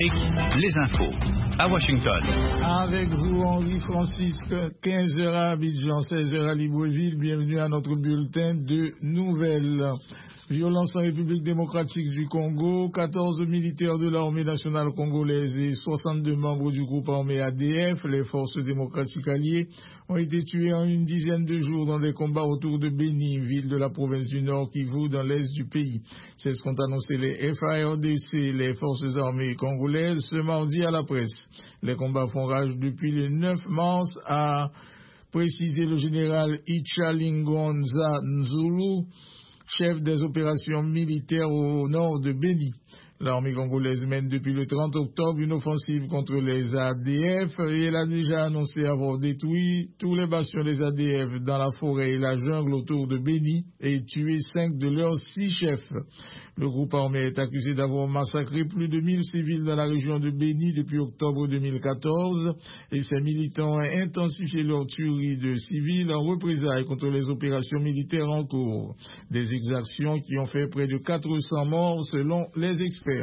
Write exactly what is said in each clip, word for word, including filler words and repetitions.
Les infos à Washington. Avec vous, Henri Francisque, quinze heures à Abidjan, seize heures à Libreville. Bienvenue à notre bulletin de nouvelles. Violence en République démocratique du Congo, quatorze militaires de l'armée nationale congolaise et soixante-deux membres du groupe armé A D F, les forces démocratiques alliées, ont été tués en une dizaine de jours dans des combats autour de Beni, ville de la province du Nord Kivu dans l'est du pays. C'est ce qu'ont annoncé les F A R D C, les forces armées congolaises, ce mardi à la presse. Les combats font rage depuis le neuf mars, a précisé le général Ichalingonza Nzulu, chef des opérations militaires au nord de Beni. L'armée congolaise mène depuis le trente octobre une offensive contre les A D F et elle a déjà annoncé avoir détruit tous les bastions des A D F dans la forêt et la jungle autour de Beni et tué cinq de leurs six chefs. Le groupe armé est accusé d'avoir massacré plus de mille civils dans la région de Beni depuis octobre deux mille quatorze et ses militants ont intensifié leur tuerie de civils en représailles contre les opérations militaires en cours. Des exactions qui ont fait près de quatre cents morts selon les experts.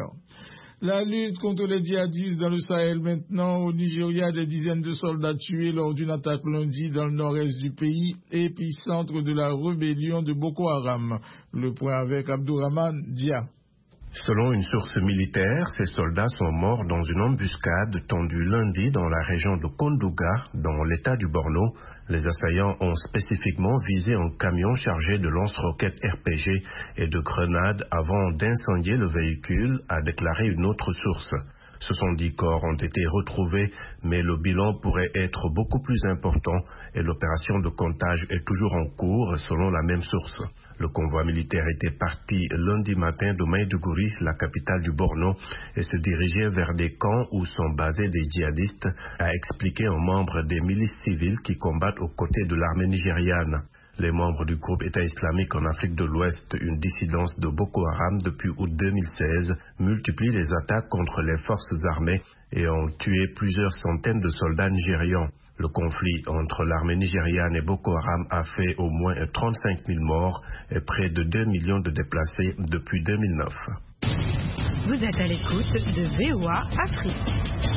La lutte contre les djihadistes dans le Sahel maintenant. Au Nigeria, des dizaines de soldats tués lors d'une attaque lundi dans le nord-est du pays, épicentre de la rébellion de Boko Haram. Le point avec Abdourahman Dia. Selon une source militaire, ces soldats sont morts dans une embuscade tendue lundi dans la région de Kondouga, dans l'état du Borno. Les assaillants ont spécifiquement visé un camion chargé de lance-roquettes R P G et de grenades avant d'incendier le véhicule, a déclaré une autre source. soixante-dix corps ont été retrouvés, mais le bilan pourrait être beaucoup plus important et l'opération de comptage est toujours en cours, selon la même source. Le convoi militaire était parti lundi matin de Maïdougouri, la capitale du Borno, et se dirigeait vers des camps où sont basés des djihadistes, a expliqué un membre des milices civiles qui combattent aux côtés de l'armée nigériane. Les membres du groupe État islamique en Afrique de l'Ouest, une dissidence de Boko Haram depuis août deux mille seize, multiplient les attaques contre les forces armées et ont tué plusieurs centaines de soldats nigérians. Le conflit entre l'armée nigériane et Boko Haram a fait au moins trente-cinq mille morts et près de deux millions de déplacés depuis deux mille neuf. Vous êtes à l'écoute de V O A Afrique.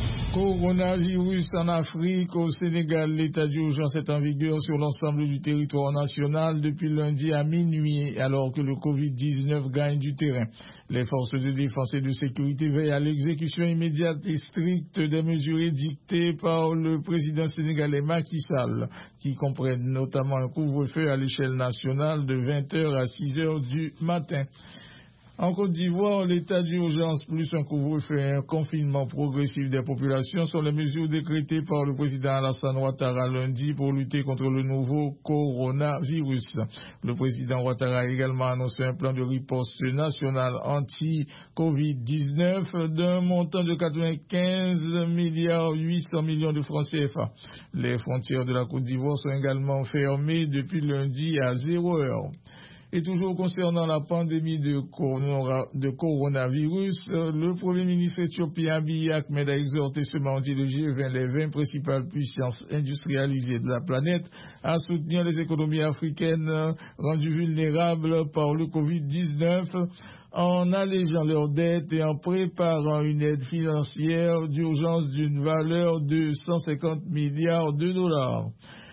Coronavirus en Afrique. Au Sénégal, l'état d'urgence est en vigueur sur l'ensemble du territoire national depuis lundi à minuit, alors que le covid dix-neuf gagne du terrain. Les forces de défense et de sécurité veillent à l'exécution immédiate et stricte des mesures édictées par le président sénégalais Macky Sall, qui comprennent notamment un couvre-feu à l'échelle nationale de vingt heures à six heures du matin. En Côte d'Ivoire, l'état d'urgence plus un couvre-feu et un confinement progressif des populations sont les mesures décrétées par le président Alassane Ouattara lundi pour lutter contre le nouveau coronavirus. Le président Ouattara a également annoncé un plan de riposte national anti-covid dix-neuf d'un montant de quatre-vingt-quinze milliards huit cents millions de francs C F A. Les frontières de la Côte d'Ivoire sont également fermées depuis lundi à zéro heure. Et toujours concernant la pandémie de, corona, de coronavirus, le Premier ministre éthiopien Abiy Ahmed a exhorté ce mardi le G vingt, les vingt principales puissances industrialisées de la planète, à soutenir les économies africaines rendues vulnérables par le covid dix-neuf en allégeant leurs dettes et en préparant une aide financière d'urgence d'une valeur de cent cinquante milliards de dollars.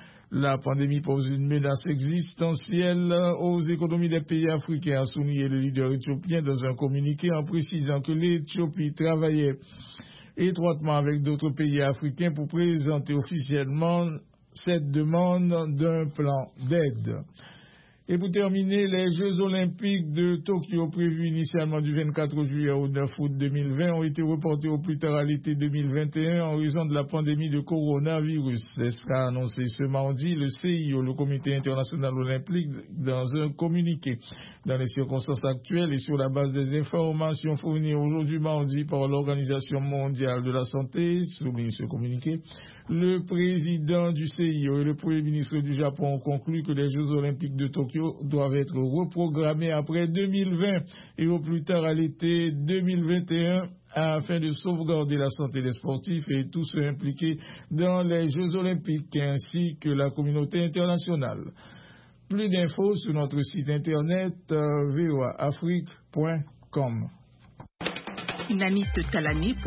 La pandémie pose une menace existentielle aux économies des pays africains, a souligné le leader éthiopien dans un communiqué en précisant que l'Éthiopie travaillait étroitement avec d'autres pays africains pour présenter officiellement cette demande d'un plan d'aide. Et pour terminer, les Jeux Olympiques de Tokyo, prévus initialement du vingt-quatre juillet au neuf août deux mille vingt, ont été reportés au plus tard à l'été deux mille vingt et un en raison de la pandémie de coronavirus. C'est ce qu'a annoncé ce mardi le C I O, le Comité international olympique, dans un communiqué. Dans les circonstances actuelles et sur la base des informations fournies aujourd'hui mardi par l'Organisation mondiale de la santé, souligne ce communiqué, le président du C I O et le premier ministre du Japon ont conclu que les Jeux Olympiques de Tokyo doivent être reprogrammés après deux mille vingt et au plus tard à l'été deux mille vingt et un afin de sauvegarder la santé des sportifs et tous ceux impliqués dans les Jeux Olympiques ainsi que la communauté internationale. Plus d'infos sur notre site internet euh, v o a afrique point com. Nanit Talani